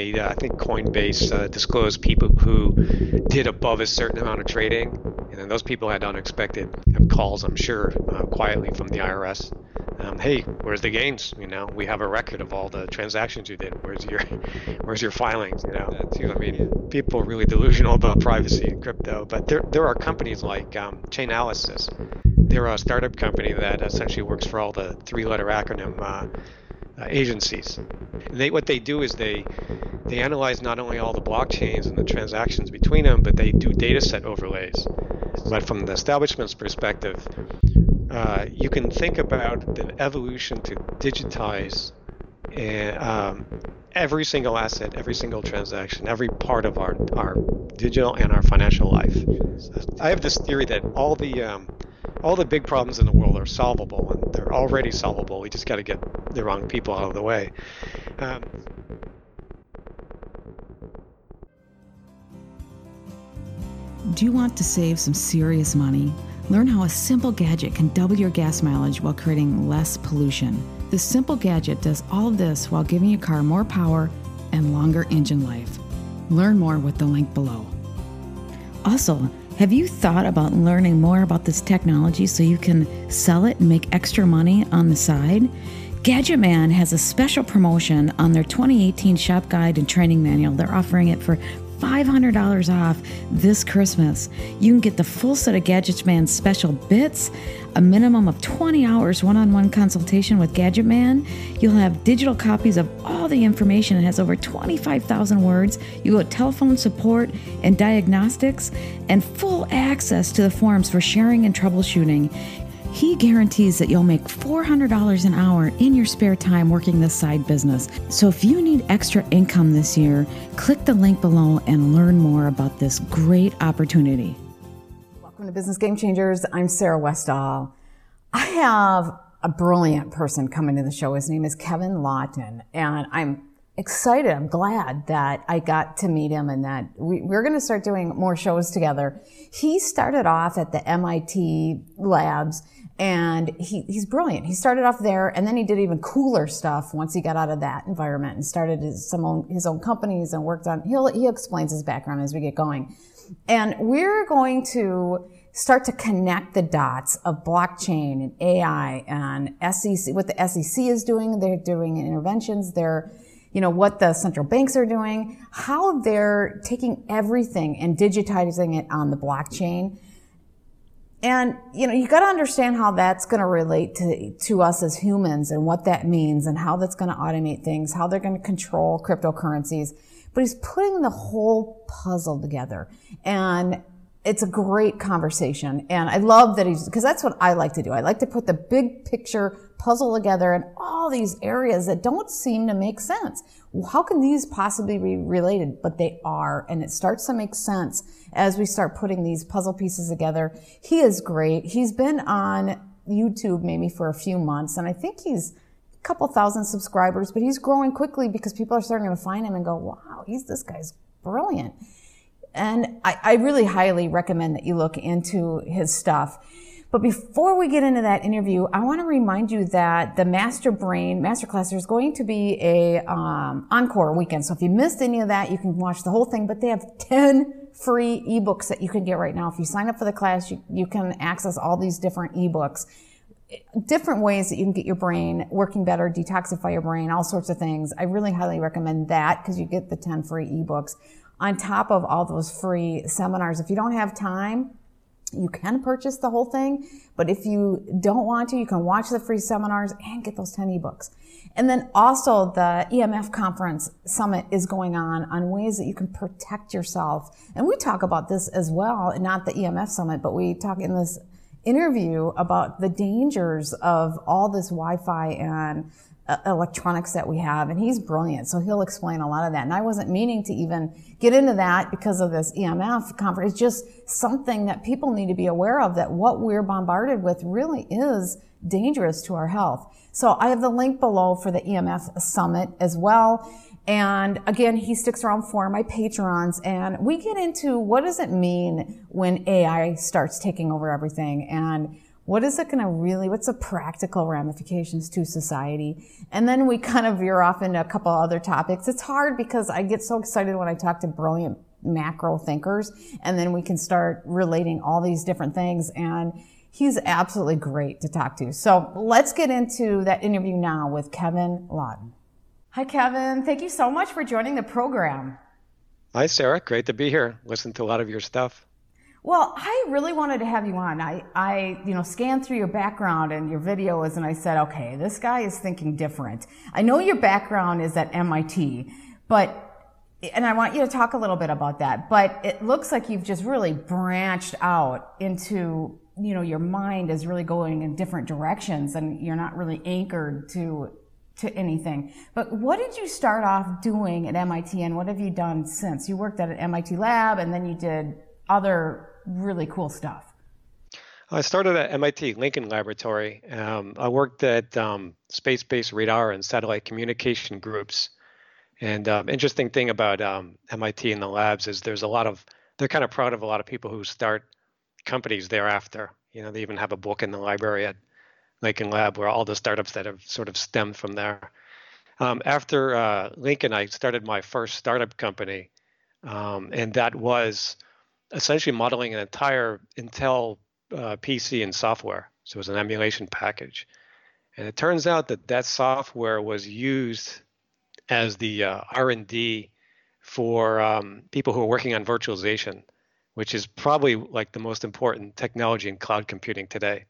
me. I think Coinbase disclosed people who did above a certain amount of trading, and then those people had unexpected calls, I'm sure, quietly from the IRS. Hey, where's the gains? We have a record of all the transactions you did. Where's your filings? I mean, people are really delusional about privacy in crypto. But there are companies like Chainalysis. They're a startup company that essentially works for all the three-letter acronym agencies. What they do is they analyze not only all the blockchains and the transactions between them, but they do data set overlays. But from the establishment's perspective, you can think about the evolution to digitize every single asset, every single transaction, every part of our digital and our financial life. I have this theory that all the big problems in the world are solvable, and they're already solvable. We just got to get the wrong people out of the way. Do you want to save some serious money? Learn how a simple gadget can double your gas mileage while creating less pollution. The simple gadget does all of this while giving your car more power and longer engine life. Learn more with the link below. Also, have you thought about learning more about this technology so you can sell it and make extra money on the side? Gadget Man has a special promotion on their 2018 shop guide and training manual. They're offering it for $500 off this Christmas. You can get the full set of Gadget Man's special bits, a minimum of 20 hours one-on-one consultation with Gadget Man. You'll have digital copies of all the information. It has over 25,000 words. You get telephone support and diagnostics and full access to the forums for sharing and troubleshooting. He guarantees that you'll make $400 an hour in your spare time working this side business. So if you need extra income this year, click the link below and learn more about this great opportunity. Welcome to Business Game Changers. I'm Sarah Westall. I have a brilliant person coming to the show. His name is Kevin Lawton, and I'm excited. I'm glad that I got to meet him and that we're going to start doing more shows together. He started off at the MIT labs, and he's brilliant. He started off there, and then he did even cooler stuff once he got out of that environment and started his own companies and worked on. He explains his background as we get going, and we're going to start to connect the dots of blockchain and AI and SEC. What the SEC is doing, they're doing interventions. What the central banks are doing, how they're taking everything and digitizing it on the blockchain. And, you got to understand how that's going to relate to us as humans and what that means and how that's going to automate things, how they're going to control cryptocurrencies. But he's putting the whole puzzle together. And it's a great conversation. And I love that because that's what I like to do. I like to put the big picture puzzle together in all these areas that don't seem to make sense. How can these possibly be related? But they are, and it starts to make sense as we start putting these puzzle pieces together. He is great. He's been on YouTube maybe for a few months, and I think he's a couple thousand subscribers, but he's growing quickly because people are starting to find him and go, wow, this guy's brilliant. And I really highly recommend that you look into his stuff. But before we get into that interview, I want to remind you that the Master Brain Masterclass, there's going to be a encore weekend. So if you missed any of that, you can watch the whole thing. But they have 10 free ebooks that you can get right now. If you sign up for the class, you can access all these different ebooks, different ways that you can get your brain working better, detoxify your brain, all sorts of things. I really highly recommend that because you get the 10 free ebooks on top of all those free seminars. If you don't have time, you can purchase the whole thing, but if you don't want to, you can watch the free seminars and get those 10 ebooks. And then also the EMF Conference Summit is going on ways that you can protect yourself. And we talk about this as well, not the EMF Summit, but we talk in this interview about the dangers of all this Wi-Fi and electronics that we have, and he's brilliant, so he'll explain a lot of that. And I wasn't meaning to even get into that because of this EMF conference. It's just something that people need to be aware of, that what we're bombarded with really is dangerous to our health. So I have the link below for the EMF Summit as well. And again, he sticks around for my patrons, and we get into what does it mean when AI starts taking over everything, and What is it going to really, what's the practical ramifications to society? And then we kind of veer off into a couple other topics. It's hard because I get so excited when I talk to brilliant macro thinkers, and then we can start relating all these different things. And he's absolutely great to talk to. So let's get into that interview now with Kevin Lawton. Hi, Kevin. Thank you so much for joining the program. Hi, Sarah. Great to be here. Listen to a lot of your stuff. Well, I really wanted to have you on. I scanned through your background and your videos, and I said, okay, this guy is thinking different. I know your background is at MIT, and I want you to talk a little bit about that, but it looks like you've just really branched out into, your mind is really going in different directions, and you're not really anchored to anything. But what did you start off doing at MIT, and what have you done since? You worked at an MIT lab, and then you did other really cool stuff. I started at MIT Lincoln Laboratory. I worked at space-based radar and satellite communication groups. And interesting thing about MIT and the labs is they're kind of proud of a lot of people who start companies thereafter. They even have a book in the library at Lincoln Lab where all the startups that have sort of stemmed from there. After Lincoln, I started my first startup company, and that was essentially modeling an entire Intel PC and software. So it was an emulation package. And it turns out that software was used as the R&D for people who are working on virtualization, which is probably like the most important technology in cloud computing today.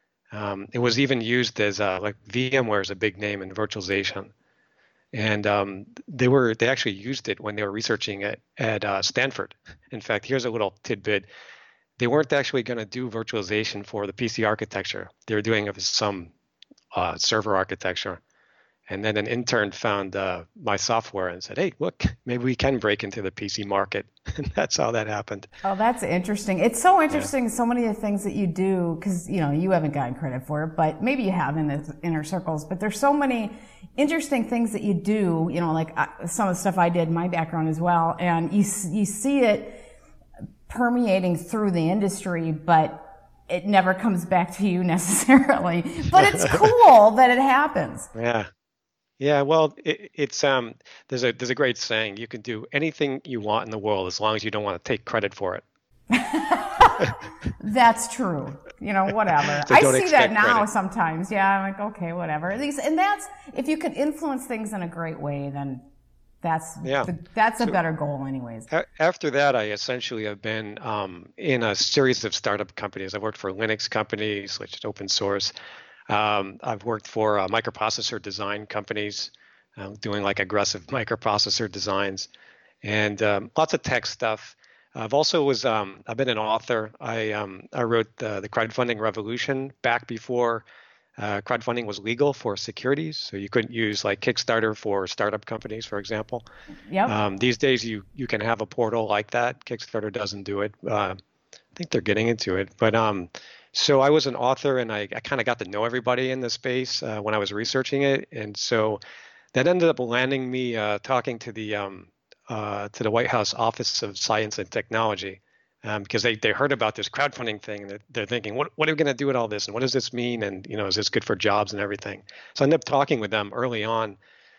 It was even used as like VMware is a big name in virtualization. And they actually used it when they were researching it at Stanford. In fact, here's a little tidbit. They weren't actually going to do virtualization for the PC architecture. They were doing it with some server architecture. And then an intern found my software and said, hey, look, maybe we can break into the PC market. And that's how that happened. Oh, that's interesting. It's so interesting, so many of the things that you do, because, you haven't gotten credit for it, but maybe you have in the inner circles. But there's so many interesting things that you do, like some of the stuff I did in my background as well. And you see it permeating through the industry, but it never comes back to you necessarily. But it's cool that it happens. Yeah. Yeah, well, it's there's a great saying: you can do anything you want in the world as long as you don't want to take credit for it. That's true. Whatever. So I see that now credit. Sometimes. Yeah, I'm like, okay, whatever. And that's if you can influence things in a great way, then that's a better goal, anyways. After that, I essentially have been in a series of startup companies. I've worked for Linux companies, which is open source. I've worked for microprocessor design companies, doing like aggressive microprocessor designs, and lots of tech stuff. I've been an author. I wrote the crowdfunding revolution back before crowdfunding was legal for securities, so you couldn't use like Kickstarter for startup companies, for example. Yep. These days, you can have a portal like that. Kickstarter doesn't do it. I think they're getting into it, but so I was an author, and I kind of got to know everybody in the space when I was researching it, and so that ended up landing me talking to the White House Office of Science and Technology, because they heard about this crowdfunding thing, and they're thinking, what are we going to do with all this, and what does this mean, and is this good for jobs and everything? So I ended up talking with them early on,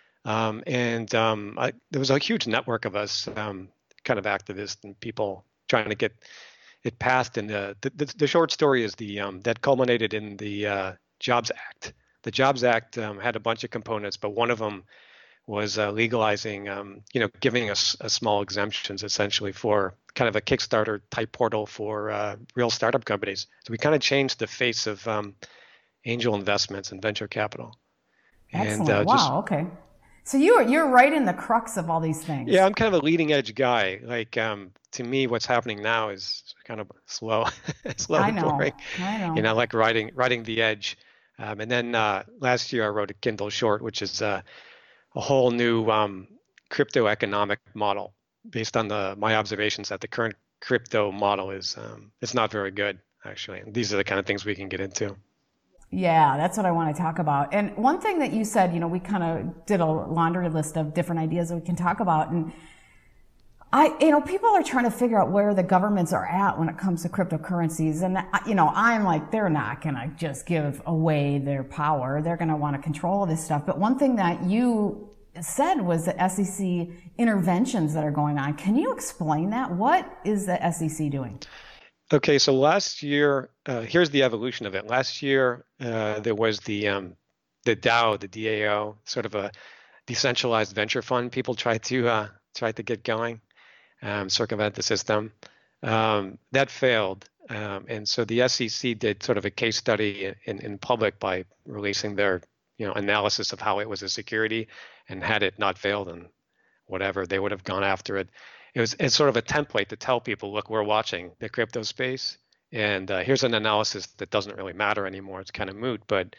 and there was a huge network of us, kind of activists and people trying to get it passed. And the short story is that culminated in the Jobs Act. The Jobs Act had a bunch of components, but one of them was legalizing, giving us small exemptions essentially for kind of a Kickstarter type portal for real startup companies. So we kind of changed the face of angel investments and venture capital. Excellent. And, wow. Okay. So you're right in the crux of all these things. Yeah, I'm kind of a leading edge guy. Like to me, what's happening now is kind of slow, and boring. I know. Like riding the edge. And then last year I wrote a Kindle short, which is a whole new crypto economic model based on my observations that the current crypto model is it's not very good, actually. And these are the kind of things we can get into. Yeah, that's what I want to talk about. And one thing that you said, we kind of did a laundry list of different ideas that we can talk about. And People are trying to figure out where the governments are at when it comes to cryptocurrencies. And, I'm like, they're not going to just give away their power. They're going to want to control this stuff. But one thing that you said was the SEC interventions that are going on. Can you explain that? What is the SEC doing? Okay, so last year, here's the evolution of it. Last year, there was the DAO, the DAO, sort of a decentralized venture fund. People tried to get going, circumvent the system. That failed, and so the SEC did sort of a case study in public by releasing their analysis of how it was a security, and had it not failed and whatever, they would have gone after it. It's sort of a template to tell people, look, we're watching the crypto space, and here's an analysis that doesn't really matter anymore. It's kind of moot, but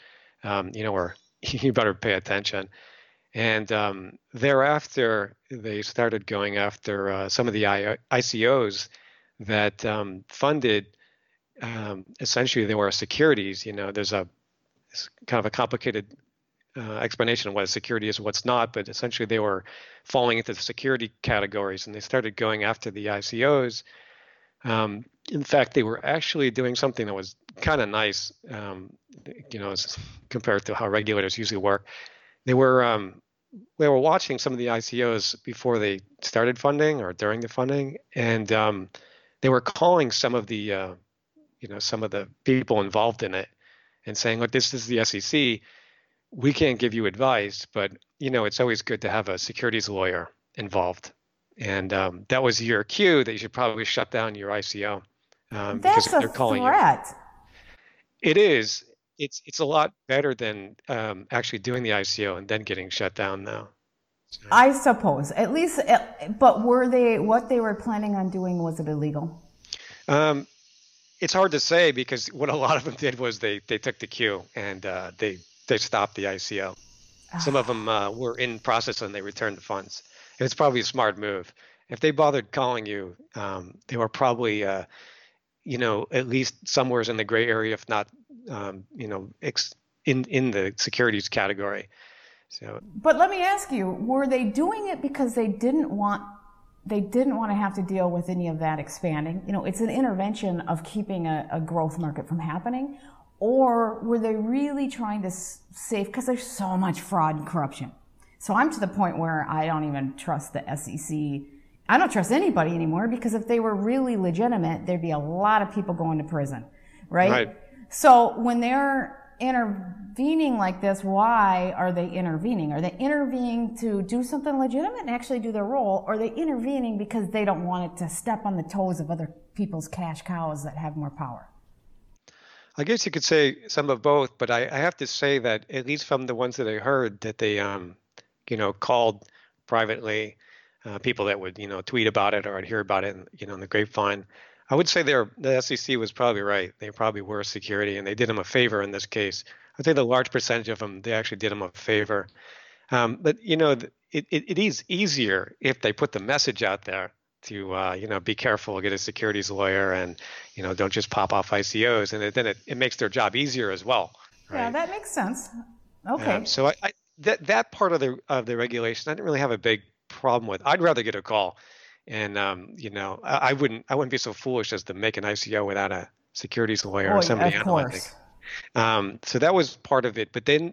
you better pay attention. And thereafter, they started going after some of the ICOs that funded. Essentially, they were securities. There's it's kind of a complicated explanation of what a security is and what's not, but essentially they were falling into the security categories, and they started going after the ICOs. In fact, they were actually doing something that was kind of nice, as compared to how regulators usually work. They were watching some of the ICOs before they started funding or during the funding, and they were calling some of the people involved in it and saying, look, this is the SEC. We can't give you advice, but it's always good to have a securities lawyer involved. And that was your cue that you should probably shut down your ICO. That's a threat. It is. It's a lot better than actually doing the ICO and then getting shut down now. So, I suppose, at least. But what they were planning on doing, was it illegal? It's hard to say, because what a lot of them did was they took the cue and they stopped the ICO. Some of them were in process and they returned the funds. And it's probably a smart move. If they bothered calling you, they were probably, at least somewhere in the gray area, if not, in the securities category. So. But let me ask you: were they doing it because they didn't want to have to deal with any of that expanding? It's an intervention of keeping a growth market from happening. Or were they really trying to save, because there's so much fraud and corruption? So I'm to the point where I don't even trust the SEC. I don't trust anybody anymore, because if they were really legitimate, there'd be a lot of people going to prison, right? So when they're intervening like this, why are they intervening? Are they intervening to do something legitimate and actually do their role? Or are they intervening because they don't want it to step on the toes of other people's cash cows that have more power? I guess you could say some of both, but I have to say that, at least from the ones that I heard, that they, called privately, people that would, tweet about it, or I'd hear about it, in the grapevine. I would say the SEC was probably right. They probably were security, and they did them a favor in this case. I'd say the large percentage of them, they actually did them a favor. But it is easier if they put the message out there to be careful, get a securities lawyer, and don't just pop off ICOs, and then it makes their job easier as well. Right? Yeah, that makes sense. Okay. So that part of the regulation, I didn't really have a big problem with. I'd rather get a call, and I wouldn't be so foolish as to make an ICO without a securities lawyer or somebody analyzing. So that was part of it, but then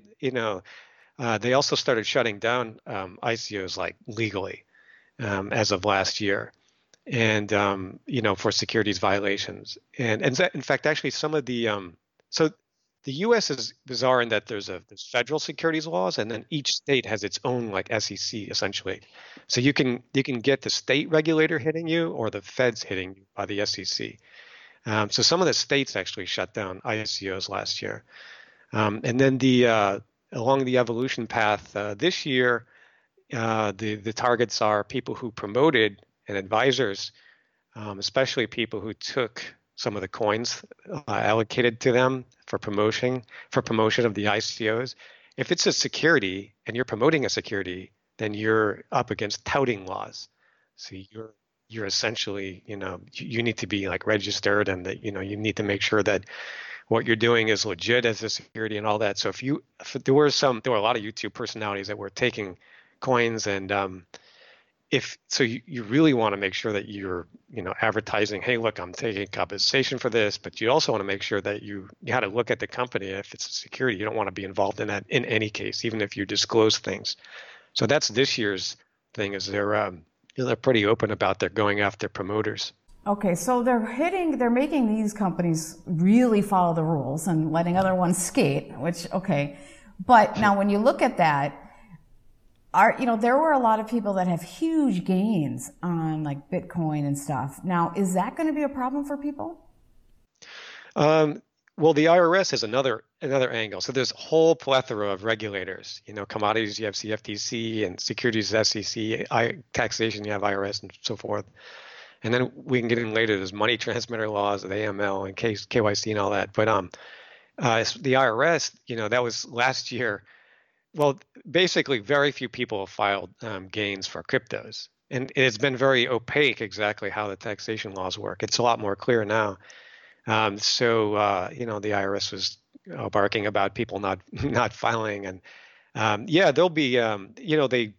they also started shutting down ICOs like legally as of last year. And for securities violations, and in fact, actually, some of the so the U.S. is bizarre in that there's federal securities laws, and then each state has its own like SEC essentially. So you can get the state regulator hitting you or the feds hitting you by the SEC. So some of the states actually shut down ICOs last year, and then along the evolution path this year, the targets are people who promoted, and advisors, especially people who took some of the coins allocated to them for promotion of the ICOs. If it's a security and you're promoting a security, then you're up against touting laws. So you're essentially, you need to be like registered, and that, you need to make sure that what you're doing is legit as a security and all that. So there were a lot of YouTube personalities that were taking coins, and if so, you really want to make sure that you're, advertising, hey, look, I'm taking compensation for this, but you also want to make sure that you had to look at the company. If it's a security, you don't want to be involved in that in any case, even if you disclose things. So that's this year's thing, is they're pretty open about their going after promoters. Okay, so they're making these companies really follow the rules and letting other ones skate, which, okay. But now when you look at that, there were a lot of people that have huge gains on like Bitcoin and stuff. Now, is that going to be a problem for people? Well, the IRS has another angle. So there's a whole plethora of regulators. Commodities, you have CFTC, and securities, SEC, taxation, you have IRS, and so forth. And then we can get in later. There's money transmitter laws, the AML, and KYC, and all that. But the IRS, that was last year. Well, basically, very few people have filed gains for cryptos. And it's been very opaque exactly how the taxation laws work. It's a lot more clear now. So the IRS was barking about people not filing. And there'll be, they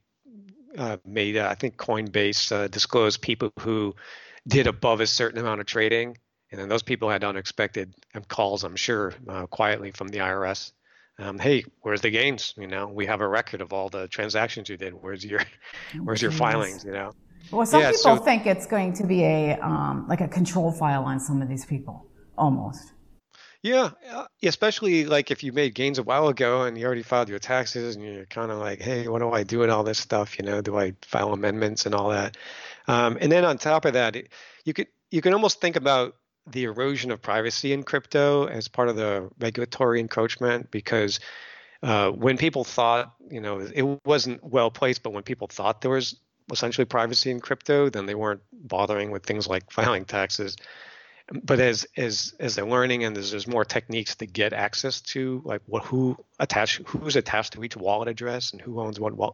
made, I think Coinbase disclosed people who did above a certain amount of trading. And then those people had unexpected calls, I'm sure, quietly from the IRS. Hey, where's the gains? We have a record of all the transactions you did. Where's your filings? Well, some people think it's going to be like a control file on some of these people, almost. Yeah, especially like if you made gains a while ago and you already filed your taxes and you're kind of like, hey, what do I do with all this stuff? Do I file amendments and all that? And then on top of that, you can almost think about the erosion of privacy in crypto as part of the regulatory encroachment, because when people thought, it wasn't well placed, but when people thought there was essentially privacy in crypto, then they weren't bothering with things like filing taxes. But as they're learning and there's more techniques to get access to, like who's attached to each wallet address and who owns what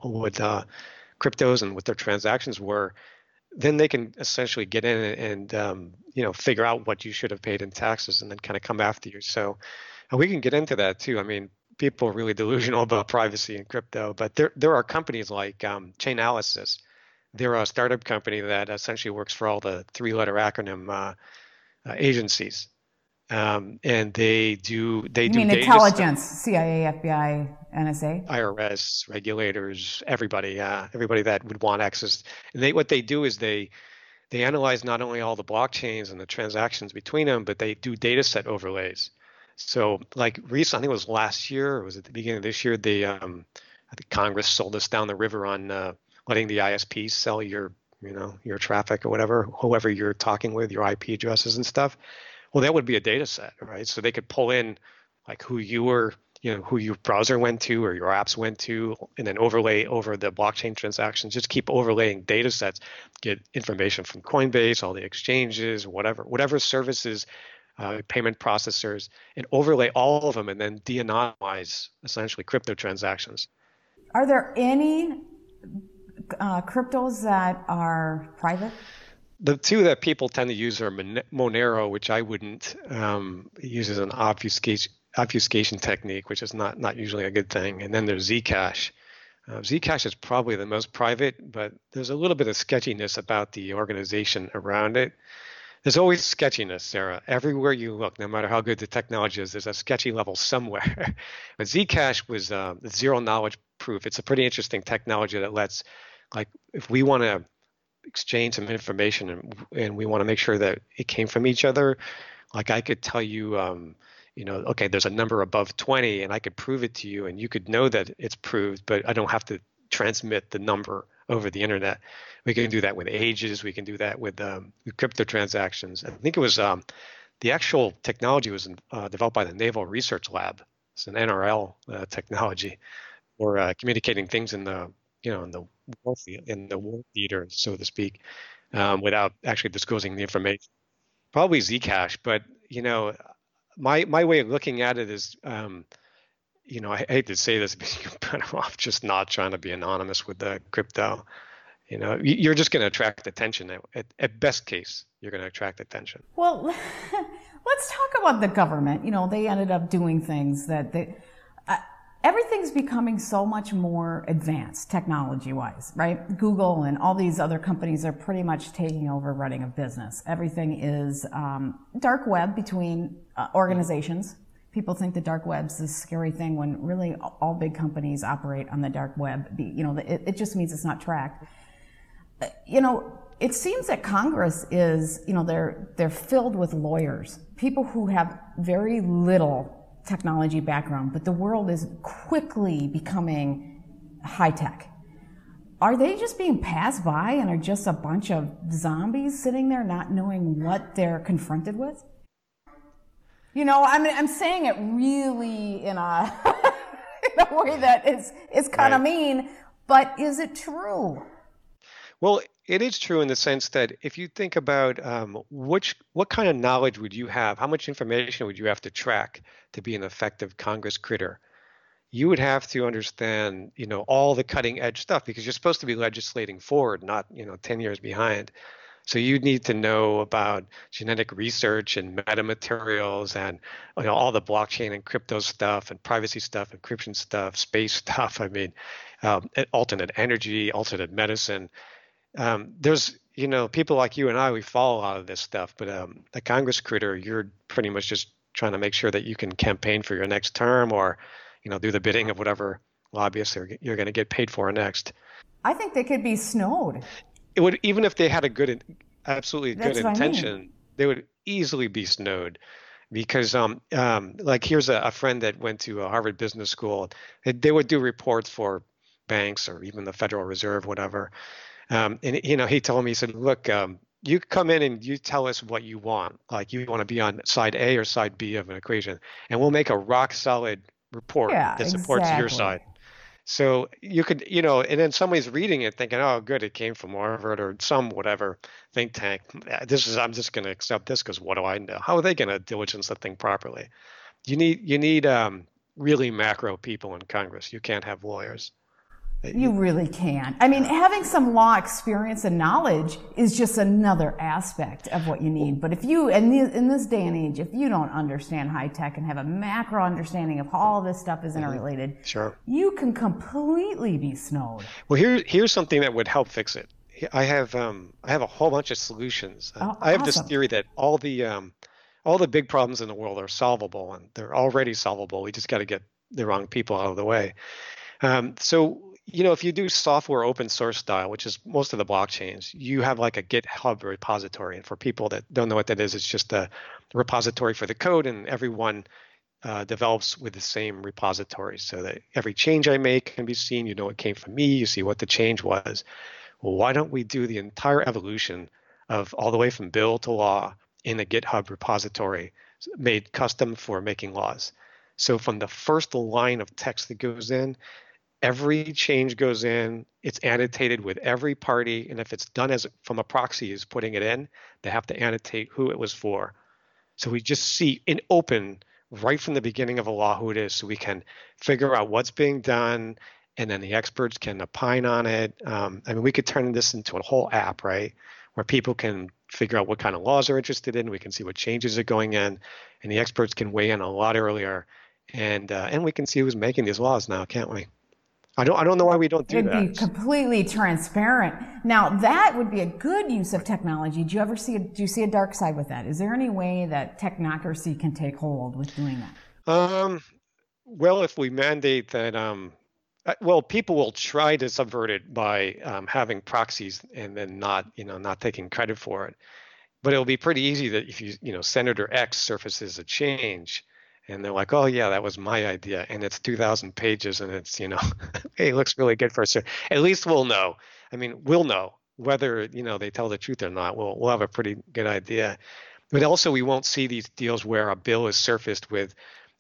cryptos and what their transactions were, then they can essentially get in and figure out what you should have paid in taxes and then kind of come after you. So we can get into that too. I mean, people are really delusional about privacy in crypto, but there are companies like Chainalysis. They're a startup company that essentially works for all the three-letter acronym agencies, and they do intelligence, CIA, FBI, NSA, IRS, regulators, everybody that would want access. And what they do is they analyze not only all the blockchains and the transactions between them, but they do data set overlays. So like recently, I think it was last year, or was it the beginning of this year, I think Congress sold us down the river on letting the ISPs sell your traffic or whatever, whoever you're talking with, your IP addresses and stuff. Well, that would be a data set, right? So they could pull in like who you were, who your browser went to or your apps went to, and then overlay over the blockchain transactions. Just keep overlaying data sets, get information from Coinbase, all the exchanges, whatever services, payment processors, and overlay all of them, and then de-anonymize essentially crypto transactions. Are there any cryptos that are private? The two that people tend to use are Monero, which I wouldn't use as an obfuscation technique, which is not usually a good thing. And then there's Zcash. Zcash is probably the most private, but there's a little bit of sketchiness about the organization around it. There's always sketchiness, Sarah. Everywhere you look, no matter how good the technology is, there's a sketchy level somewhere. But Zcash was zero knowledge proof. It's a pretty interesting technology that lets, like, if we want to exchange some information and we want to make sure that it came from each other, like I could tell you, okay, there's a number above 20 and I could prove it to you and you could know that it's proved, but I don't have to transmit the number over the internet. We can do that with ages. We can do that with crypto transactions. I think it was the actual technology was developed by the Naval Research Lab. It's an NRL technology for communicating things in the war theater, so to speak, without actually disclosing the information. Probably Zcash, but my way of looking at it is, I hate to say this, but you're better off just not trying to be anonymous with the crypto. You're just going to attract attention. At best case, you're going to attract attention. Well, let's talk about the government. They ended up doing things that everything's becoming so much more advanced technology-wise, right? Google and all these other companies are pretty much taking over running a business. Everything is dark web between organizations. People think the dark web's this scary thing when really all big companies operate on the dark web. It just means it's not tracked. It seems that Congress is, they're filled with lawyers, people who have very little technology background, but the world is quickly becoming high tech. Are they just being passed by and are just a bunch of zombies sitting there not knowing what they're confronted with? I'm saying it really in a, in a way that is kind of mean, but is it true? Well, it is true in the sense that if you think about what kind of knowledge would you have, how much information would you have to track to be an effective Congress critter? You would have to understand, all the cutting edge stuff because you're supposed to be legislating forward, not, 10 years behind. So you need to know about genetic research and metamaterials and all the blockchain and crypto stuff and privacy stuff, encryption stuff, space stuff. Alternate energy, alternate medicine. There's, people like you and I, we follow a lot of this stuff, but a Congress critter, you're pretty much just trying to make sure that you can campaign for your next term or, do the bidding of whatever lobbyists you're going to get paid for next. I think they could be snowed. It would, even if they had a absolutely good intention, they would easily be snowed because, like here's a friend that went to Harvard Business School. They would do reports for banks or even the Federal Reserve, whatever. And he told me, he said, look, you come in and you tell us what you want. Like you want to be on side A or side B of an equation, and we'll make a rock solid report that supports your side. So you could, and then somebody's reading it thinking, oh, good, it came from Harvard or some whatever think tank. I'm just going to accept this because what do I know? How are they going to diligence the thing properly? You need really macro people in Congress. You can't have lawyers. You really can't. Having some law experience and knowledge is just another aspect of what you need. But if you, in this day and age, if you don't understand high tech and have a macro understanding of how all this stuff is interrelated, sure, you can completely be snowed. Well, here's something that would help fix it. I have a whole bunch of solutions. I have this theory that all the big problems in the world are solvable, and they're already solvable. We just got to get the wrong people out of the way. So if you do software open source style, which is most of the blockchains, you have like a GitHub repository. And for people that don't know what that is, it's just a repository for the code, and everyone develops with the same repository so that every change I make can be seen. It came from me. You see what the change was. Well, why don't we do the entire evolution of all the way from bill to law in a GitHub repository made custom for making laws? So from the first line of text that goes in, every change goes in, it's annotated with every party, and if it's done from a proxy is putting it in, they have to annotate who it was for. So we just see in open right from the beginning of a law who it is, so we can figure out what's being done, and then the experts can opine on it. We could turn this into a whole app, right, where people can figure out what kind of laws they're interested in. We can see what changes are going in, and the experts can weigh in a lot earlier, and we can see who's making these laws now, can't we? I don't know why we don't do that. It'd be completely transparent. Now, that would be a good use of technology. Do you see a dark side with that? Is there any way that technocracy can take hold with doing that? Well, if we mandate that, people will try to subvert it by having proxies and then not taking credit for it. But it'll be pretty easy that if Senator X surfaces a change, and they're like, oh, yeah, that was my idea. And it's 2,000 pages and it's, hey, it looks really good for us. At least we'll know. We'll know whether, they tell the truth or not. We'll have a pretty good idea. But also we won't see these deals where a bill is surfaced with,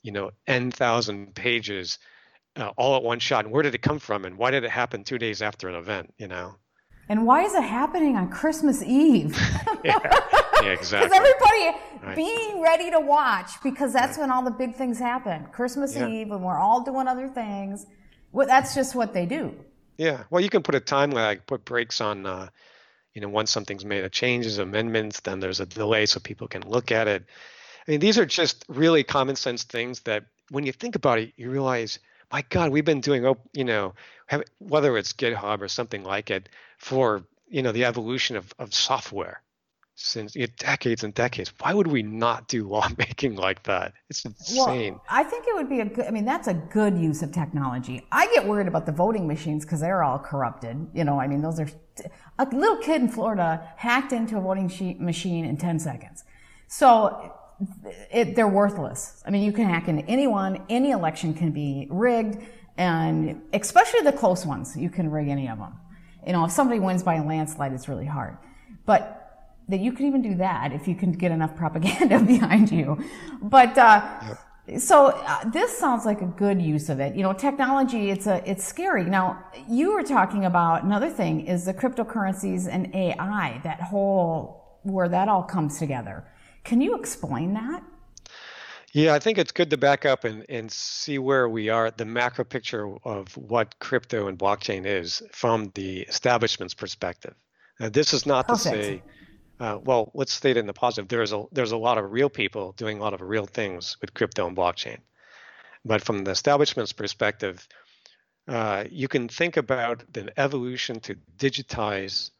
N thousand pages all at one shot. And where did it come from? And why did it happen 2 days after an event, And why is it happening on Christmas Eve? Yeah, exactly. Because everybody be ready to watch because that's when all the big things happen. Christmas Eve, when we're all doing other things. Well, that's just what they do. Yeah. Well, you can put a time lag, put breaks on, once something's made a changes, amendments, then there's a delay so people can look at it. These are just really common sense things that when you think about it, you realize my God, we've been doing, whether it's GitHub or something like it for, the evolution of software since decades and decades. Why would we not do lawmaking like that? It's insane. Well, I think it would be that's a good use of technology. I get worried about the voting machines because they're all corrupted. Those are, a little kid in Florida hacked into a voting machine in 10 seconds. So they're worthless. You can hack into anyone, any election can be rigged, and especially the close ones, you can rig any of them. If somebody wins by a landslide, it's really hard. But that you can even do that if you can get enough propaganda behind you. But this sounds like a good use of it. Technology, it's scary. Now, you were talking about another thing is the cryptocurrencies and AI, where that all comes together. Can you explain that? Yeah, I think it's good to back up and see where we are, the macro picture of what crypto and blockchain is from the establishment's perspective. Now, this is not Perfect. to say, well, let's state it in the positive. There's a lot of real people doing a lot of real things with crypto and blockchain. But from the establishment's perspective, you can think about the evolution to digitize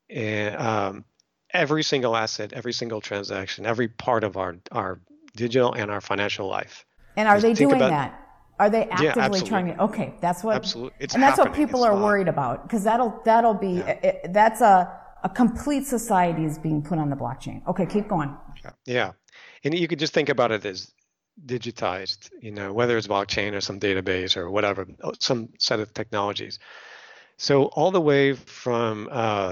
every single asset, every single transaction, every part of our digital and our financial life. And are they doing that? Are they actively trying to? Okay, that's what. Absolutely, and that's what people are worried about, because that'll be that's a complete society is being put on the blockchain. Okay, keep going. Yeah, and you could just think about it as digitized, whether it's blockchain or some database or whatever, some set of technologies. So all the way from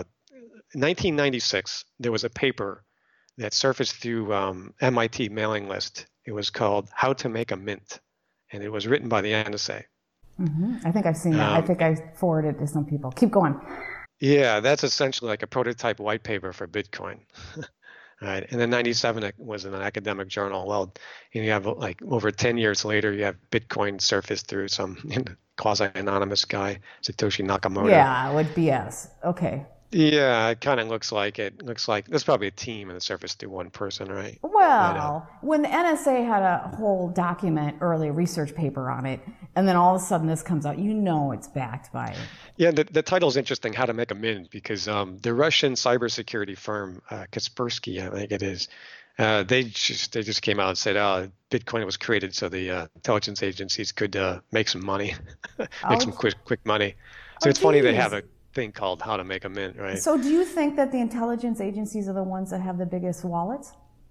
1996, there was a paper that surfaced through MIT mailing list. It was called How to Make a Mint, and it was written by the NSA. Mm-hmm. I think I've seen that. I think I forwarded it to some people. Keep going. Yeah, that's essentially like a prototype white paper for Bitcoin. Right. And then 97, it was in an academic journal. Well, you have like over 10 years later, you have Bitcoin surfaced through some quasi-anonymous guy, Satoshi Nakamoto. Yeah, with BS. Okay. Yeah, it kind of looks like it. Looks like there's probably a team and it surfaced through one person, right? Well, when the NSA had a whole document, early research paper on it, and then all of a sudden this comes out, it's backed by it. Yeah, the title is interesting, How to Make a Mint, because the Russian cybersecurity firm, Kaspersky, I think it is, they just came out and said, Bitcoin was created so the intelligence agencies could make some money, make some quick money. So it's funny they have a thing called How to Make a Mint, right? So do you think that the intelligence agencies are the ones that have the biggest wallets?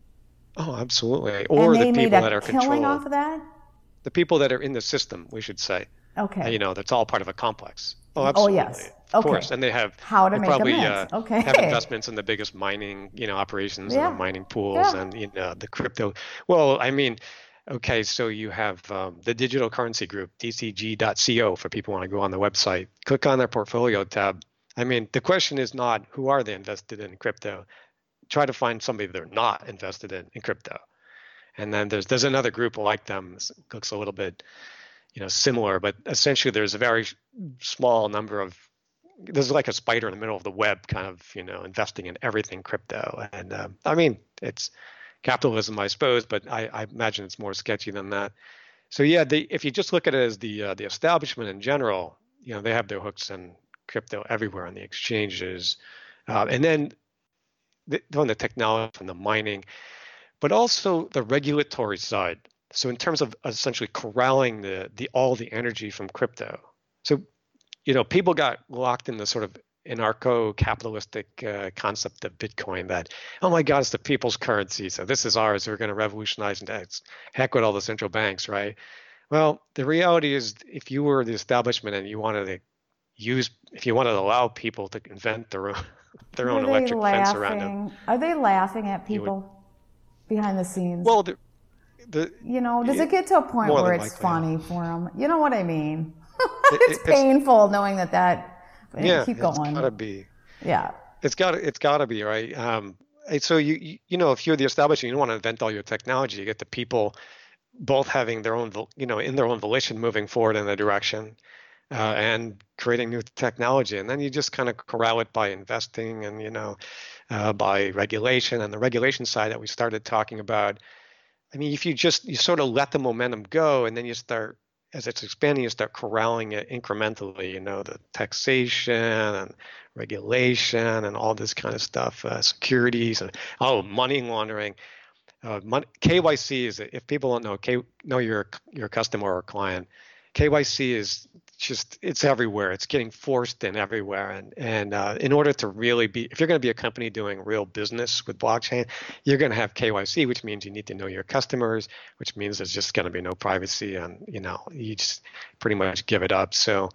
Oh, absolutely. Or and they the people made that are killing controlled. Off of that? The people that are in the system, we should say. Okay. That's all part of a complex. Oh, absolutely. Oh, yes. Of course. And they have probably have investments in the biggest mining, operations and the mining pools and the crypto. Well, okay, so you have the digital currency group, dcg.co, for people who want to go on the website. Click on their portfolio tab. The question is not who are they invested in crypto. Try to find somebody they're not invested in crypto. And then there's another group like them. This looks a little bit similar, but essentially there's a very small number of, there's like a spider in the middle of the web kind of, investing in everything crypto. And it's capitalism, I suppose, but I imagine it's more sketchy than that. So yeah, if you just look at it as the establishment in general, they have their hooks in crypto everywhere on the exchanges. And then on the technology and the mining, but also the regulatory side. So in terms of essentially corralling all the energy from crypto. So, people got locked in the sort of anarcho-capitalistic concept of Bitcoin that, oh my God, it's the people's currency. So this is ours. We're going to revolutionize and heck with all the central banks, right? Well, the reality is if you were the establishment and you wanted to allow people to invent their own electric fence around them. Are they laughing at people behind the scenes? Well, does it get to a point where it's funny for them? You know what I mean? It's painful knowing that. Yeah, keep going. It's gotta be. Yeah, it's gotta be, right. So if you're the establishment, you don't want to invent all your technology. You get the people both having their own, in their own volition, moving forward in a direction, and creating new technology, and then you just kind of corral it by investing and by regulation. And the regulation side that we started talking about. If you sort of let the momentum go, and then you start as it's expanding, you start corralling it incrementally, the taxation and regulation and all this kind of stuff, securities and money laundering. KYC is, if people don't know your customer or client, KYC is just, it's everywhere. It's getting forced in everywhere. And in order to really if you're going to be a company doing real business with blockchain, you're going to have KYC, which means you need to know your customers, which means there's just going to be no privacy, and you just pretty much give it up. So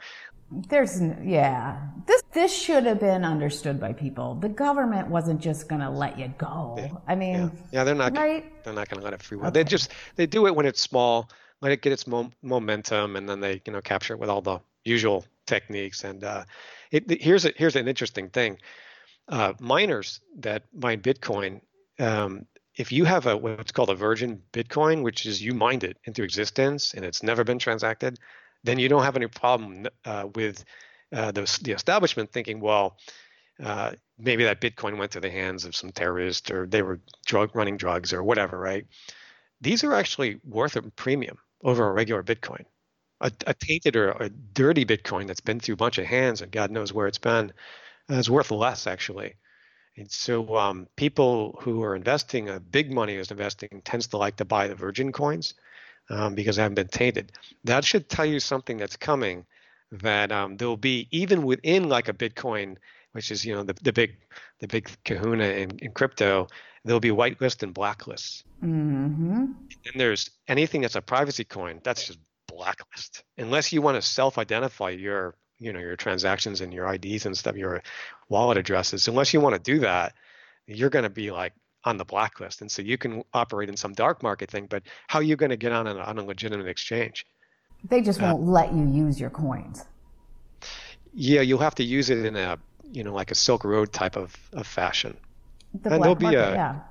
this should have been understood by people. The government wasn't just going to let you go. I mean, they're not right? They're not going to let it free will. Okay. They do it when it's small, let it get its momentum, and then they capture it with all the usual techniques. And here's an interesting thing. Miners that mine Bitcoin, if you have what's called a virgin Bitcoin, which is you mined it into existence and it's never been transacted, then you don't have any problem with the establishment thinking, well, maybe that Bitcoin went to the hands of some terrorist, or they were running drugs or whatever, right? These are actually worth a premium over a regular Bitcoin. A tainted or a dirty Bitcoin that's been through a bunch of hands and God knows where it's been is worth less, actually. And so people who are investing, big money is investing, tends to like to buy the virgin coins because they haven't been tainted. That should tell you something that's coming, that there'll be, even within like a Bitcoin, which is the big kahuna in crypto, there'll be whitelist and blacklists. Mm-hmm. And there's anything that's a privacy coin, that's just blacklist. Unless you want to self-identify your transactions and your IDs and stuff, your wallet addresses, unless you want to do that, you're going to be like on the blacklist. And so you can operate in some dark market thing, but how are you going to get on a legitimate exchange? They just won't let you use your coins. Yeah, you'll have to use it in a, like a Silk Road type of fashion. And there'll be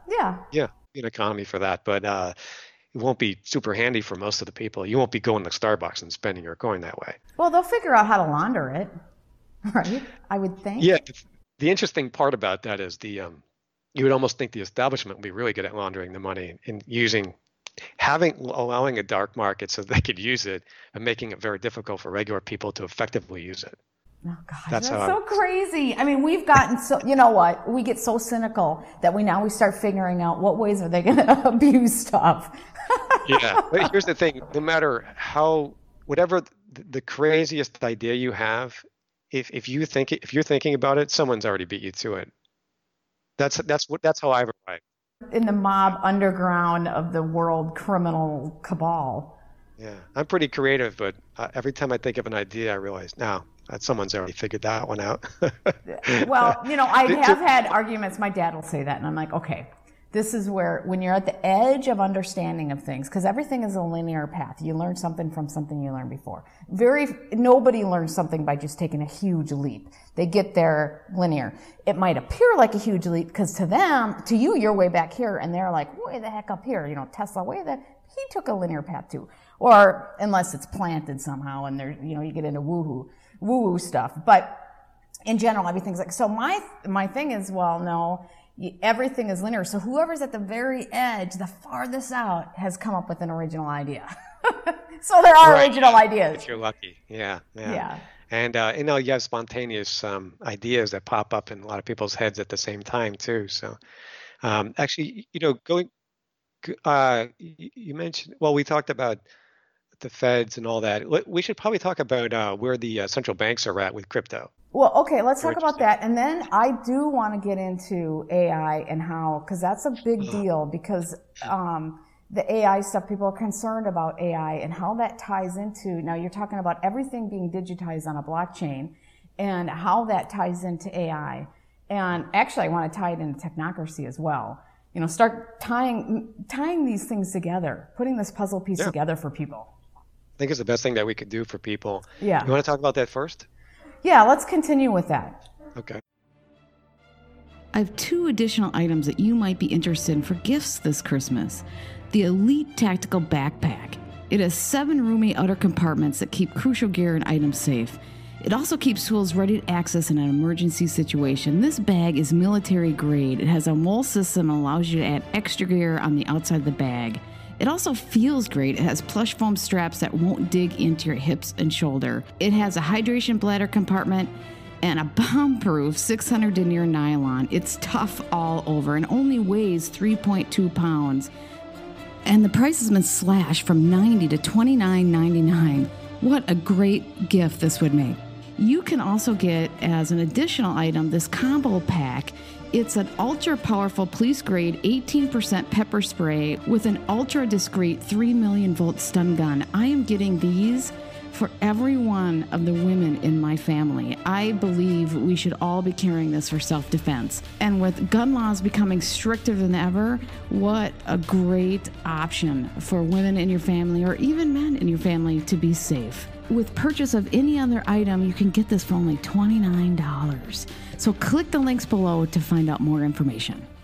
an economy for that, but it won't be super handy for most of the people. You won't be going to Starbucks and spending your coin that way. Well, they'll figure out how to launder it, right? I would think. Yeah, the interesting part about that is you would almost think the establishment would be really good at laundering the money and allowing a dark market so they could use it, and making it very difficult for regular people to effectively use it. Oh gosh, that's so crazy. I mean, we've gotten so, you know what? We get so cynical that we start figuring out what ways are they going to abuse stuff. Yeah, but here's the thing: no matter whatever the craziest idea you have, if you're thinking about it, someone's already beat you to it. That's how I've arrived. In the mob underground of the world criminal cabal. Yeah, I'm pretty creative, but every time I think of an idea, I realize now that someone's already figured that one out. Well, I have had arguments. My dad will say that, and I'm like, okay, this is where, when you're at the edge of understanding of things, because everything is a linear path. You learn something from something you learned before. Nobody learns something by just taking a huge leap. They get there linear. It might appear like a huge leap because to you, you're way back here, and they're like, way the heck up here. Tesla, he took a linear path too. Or unless it's planted somehow, and you get into woo-woo stuff. But in general, everything's like, so my thing is, well, no, everything is linear. So whoever's at the very edge, the farthest out, has come up with an original idea. So there are original ideas. If you're lucky. Yeah. And, you have spontaneous ideas that pop up in a lot of people's heads at the same time too. So actually, you mentioned, well, we talked about the feds and all that. We should probably talk about where the central banks are at with crypto. Well, okay, let's talk about that. And then I do want to get into AI and how, because that's a big deal, because the AI stuff, people are concerned about AI and how that ties into, now you're talking about everything being digitized on a blockchain and how that ties into AI. And actually, I want to tie it into technocracy as well. Start tying these things together, putting this puzzle piece together for people. I think it's the best thing that we could do for people. Yeah. You want to talk about that first? Yeah, let's continue with that. Okay. I have 2 additional items that you might be interested in for gifts this Christmas. The Elite Tactical Backpack. It has 7 roomy outer compartments that keep crucial gear and items safe. It also keeps tools ready to access in an emergency situation. This bag is military grade. It has a mole system and allows you to add extra gear on the outside of the bag. It also feels great. It has plush foam straps that won't dig into your hips and shoulder. It has a hydration bladder compartment and a bomb-proof 600 denier nylon. It's tough all over and only weighs 3.2 pounds. And the price has been slashed from $90 to $29.99. What a great gift this would make. You can also get, as an additional item, this combo pack. It's an ultra-powerful police-grade 18% pepper spray with an ultra-discreet 3 million volt stun gun. I am getting these for every one of the women in my family. I believe we should all be carrying this for self-defense. And with gun laws becoming stricter than ever, what a great option for women in your family or even men in your family to be safe. With purchase of any other item, you can get this for only $29. So click the links below to find out more information.